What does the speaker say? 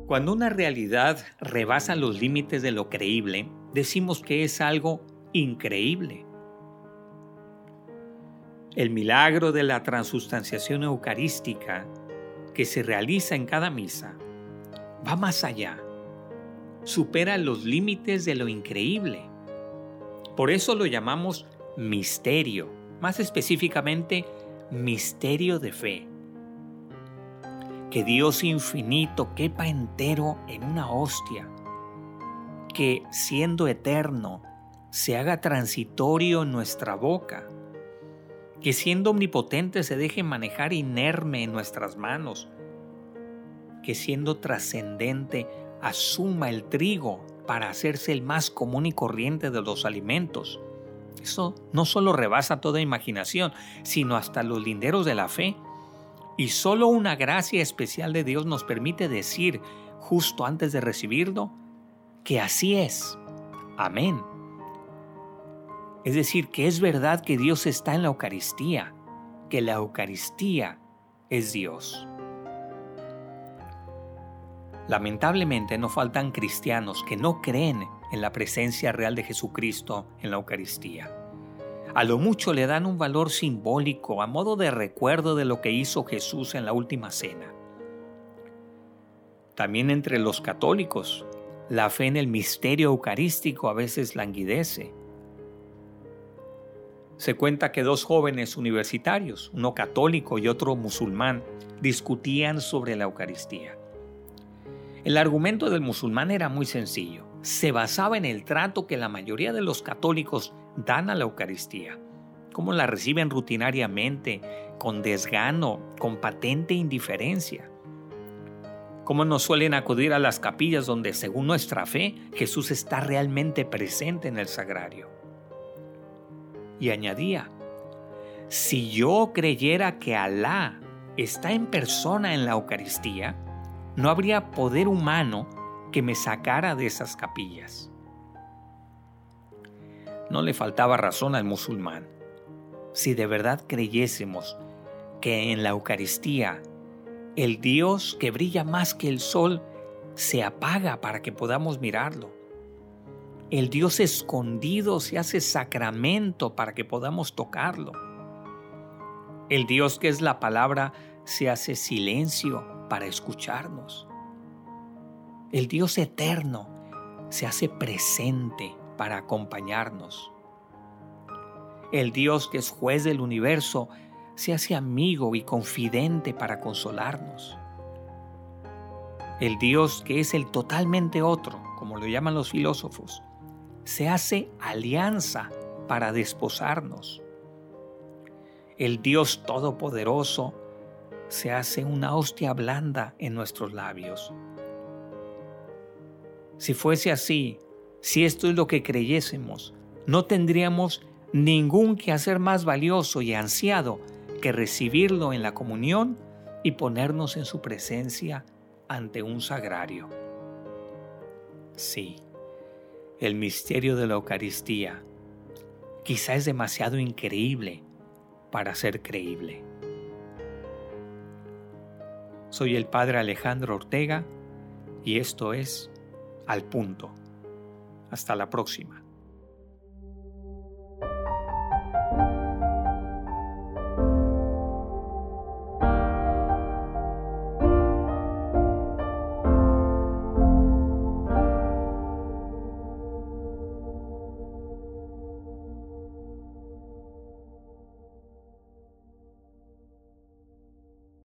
Cuando una realidad rebasa los límites de lo creíble, decimos que es algo increíble. El milagro de la transustanciación eucarística que se realiza en cada misa va más allá, supera los límites de lo increíble. Por eso lo llamamos misterio, más específicamente misterio de fe. Que Dios infinito quepa entero en una hostia, que siendo eterno se haga transitorio en nuestra boca, que siendo omnipotente se deje manejar inerme en nuestras manos, que siendo trascendente asuma el trigo para hacerse el más común y corriente de los alimentos. Eso no solo rebasa toda imaginación, sino hasta los linderos de la fe. Y solo una gracia especial de Dios nos permite decir, justo antes de recibirlo, que así es. Amén. Es decir, que es verdad que Dios está en la Eucaristía, que la Eucaristía es Dios. Lamentablemente no faltan cristianos que no creen en la presencia real de Jesucristo en la Eucaristía. A lo mucho le dan un valor simbólico a modo de recuerdo de lo que hizo Jesús en la última cena. También entre los católicos, la fe en el misterio eucarístico a veces languidece. Se cuenta que dos jóvenes universitarios, uno católico y otro musulmán, discutían sobre la Eucaristía. El argumento del musulmán era muy sencillo. Se basaba en el trato que la mayoría de los católicos dan a la Eucaristía, cómo la reciben rutinariamente, con desgano, con patente indiferencia. Cómo no suelen acudir a las capillas donde, según nuestra fe, Jesús está realmente presente en el sagrario. Y añadía, si yo creyera que Alá está en persona en la Eucaristía, no habría poder humano que me sacara de esas capillas. No le faltaba razón al musulmán. Si de verdad creyésemos que en la Eucaristía el Dios que brilla más que el sol se apaga para que podamos mirarlo, el Dios escondido se hace sacramento para que podamos tocarlo, el Dios que es la palabra se hace silencio para escucharnos, el Dios eterno se hace presente para acompañarnos. El Dios que es juez del universo se hace amigo y confidente para consolarnos. El Dios que es el totalmente otro, como lo llaman los filósofos, se hace alianza para desposarnos. El Dios todopoderoso se hace una hostia blanda en nuestros labios. Si fuese así, si esto es lo que creyésemos, no tendríamos ningún quehacer más valioso y ansiado que recibirlo en la comunión y ponernos en su presencia ante un sagrario. Sí, el misterio de la Eucaristía quizá es demasiado increíble para ser creíble. Soy el Padre Alejandro Ortega y esto es Al Punto. Hasta la próxima.